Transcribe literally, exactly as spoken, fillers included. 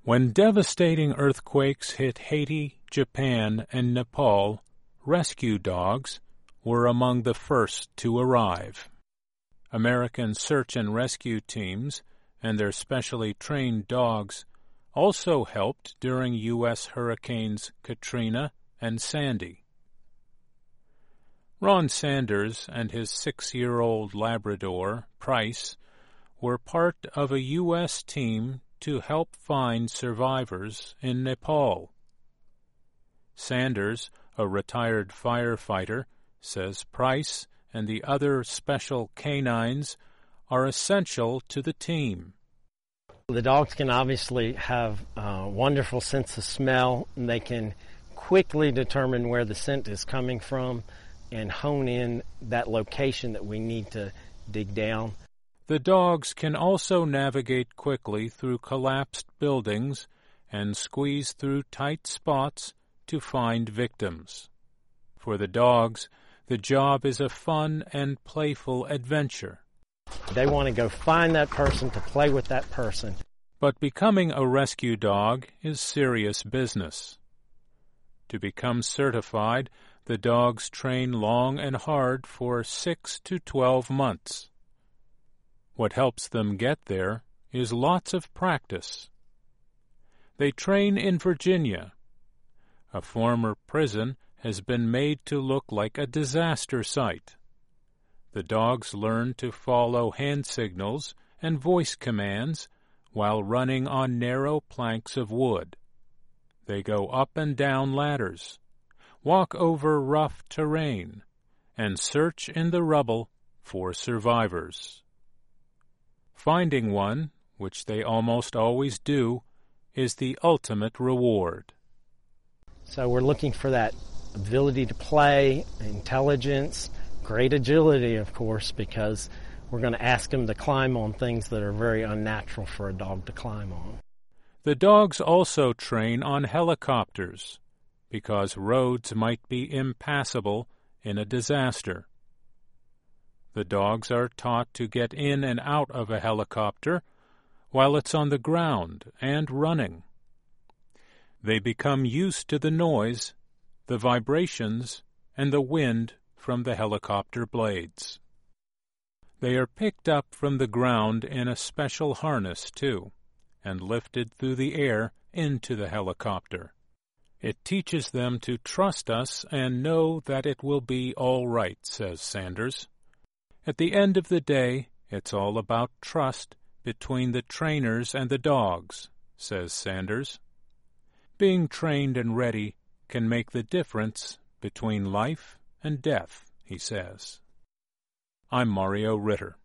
When devastating earthquakes hit Haiti, Japan, and Nepal, rescue dogs were among the first to arrive. American search and rescue teams and their specially trained dogs also helped during U S hurricanes Katrina and Sandy. Ron Sanders and his six-year-old Labrador, Price, were part of a U S team to help find survivors in Nepal. Sanders, a retired firefighter, says Price and the other special canines are essential to the team. The dogs can obviously have a wonderful sense of smell, and they can quickly determine where the scent is coming from and hone in that location that we need to dig down. The dogs can also navigate quickly through collapsed buildings and squeeze through tight spots to find victims. For the dogs, the job is a fun and playful adventure. They want to go find that person to play with that person. But becoming a rescue dog is serious business. To become certified, the dogs train long and hard for six to twelve months. What helps them get there is lots of practice. They train in Virginia. A former prison has been made to look like a disaster site. The dogs learn to follow hand signals and voice commands while running on narrow planks of wood. They go up and down ladders, walk over rough terrain, and search in the rubble for survivors. Finding one, which they almost always do, is the ultimate reward. So we're looking for that ability to play, intelligence, great agility, of course, because we're going to ask them to climb on things that are very unnatural for a dog to climb on. The dogs also train on helicopters, because roads might be impassable in a disaster. The dogs are taught to get in and out of a helicopter while it's on the ground and running. They become used to the noise, the vibrations, and the wind from the helicopter blades. They are picked up from the ground in a special harness, too, and lifted through the air into the helicopter. It teaches them to trust us and know that it will be all right, says Sanders. At the end of the day, it's all about trust between the trainers and the dogs, says Sanders. Being trained and ready can make the difference between life and death, he says. I'm Mario Ritter.